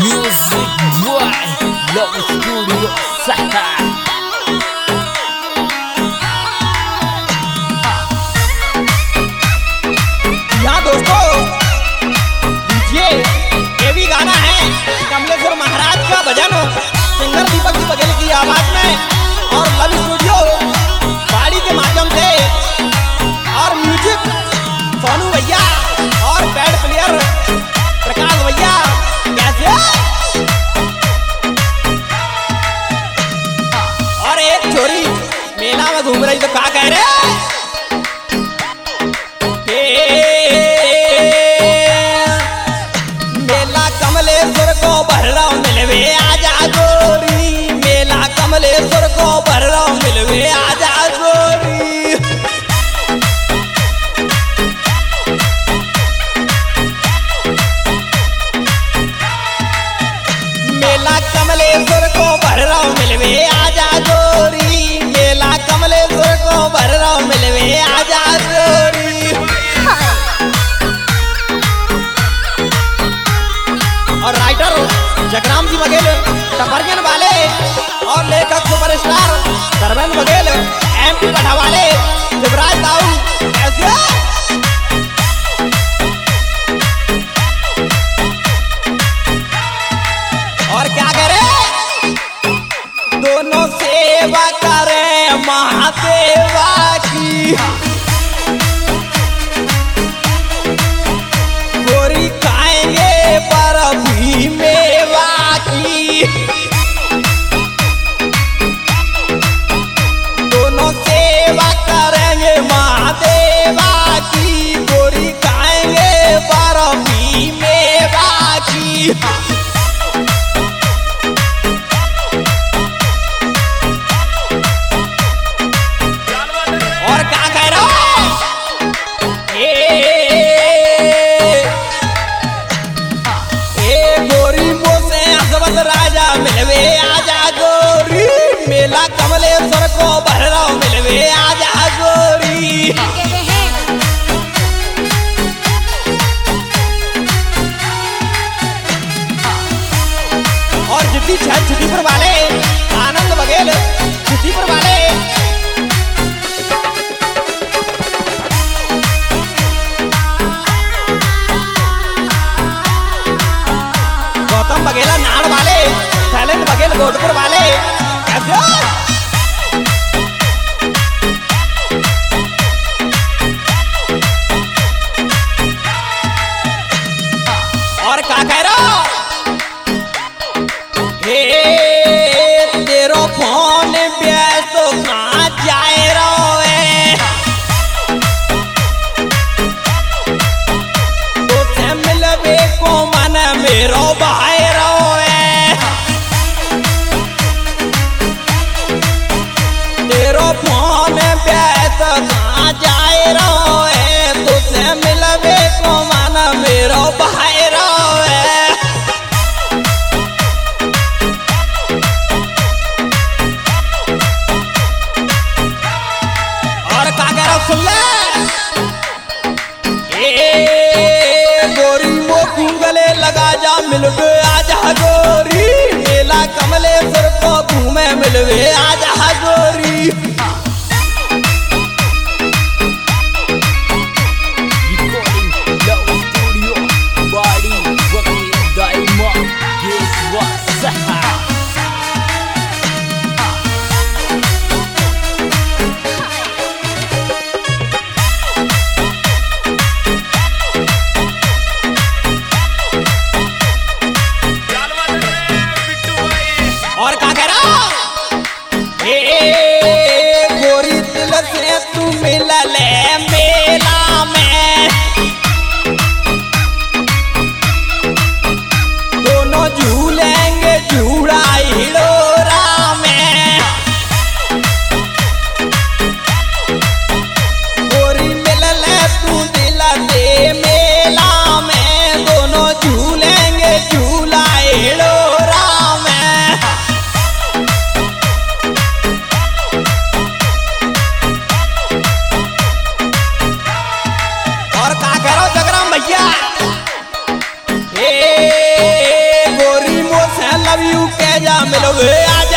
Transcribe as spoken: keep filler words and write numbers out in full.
Music by Love Studio Saha. यहाँ दोस्तों ये ये भी गाना है कमलेश्वर महाराज का भजन सिंगर दीपक जी बघेल की आवाज में और लव स्टूडियो बाड़ी के माध्यम से और म्यूजिक सोनू भैया और बैड प्लेयर प्रकाश भैया कैसे और एक छोरी मेला में घूम रही तो क्या कह रहे कमलेश्वर को भररा मिलवे आजा गोरी मेला कमलेश्वर को भररा मिलवे आजा गोरी मेला कमलेश्वर को भररा मिलवे आजा गोरी मेला कमलेश्वर को भररा मिलवे आजा गोरी और राइटर जगराम जी बघेल टपरजन वाले और लेखक सुपरस्टार धर्मेंद्र बघेल एमपी पढ़ा वाले शिवराज दाऊ कैसे और क्या करे दोनों सेवा करे महादेवा की गोरी खाएंगे पर भी मेवा की दोनों सेवा करेंगे महादेवा की गोरी खाएंगे पर भी मेवा की और क्या कह रहा राजा मिलवे आजा गोरी मेला कमलेश्वर को भररा मिलवे आजा गोरी और जिद्दी छत छुट्टीपुर वाले आनंद बघेल छुट्टीपुर वाले गौतम बघेला नाड़ वाले शैलेंद्र बघेल गोदपुर वाले कैसे और क्या कह रहा हे तेरो फोन व्यस्त तो कहाँ जाए रहो है तो से मिलवे को मन मेरो भाई रो है वे आज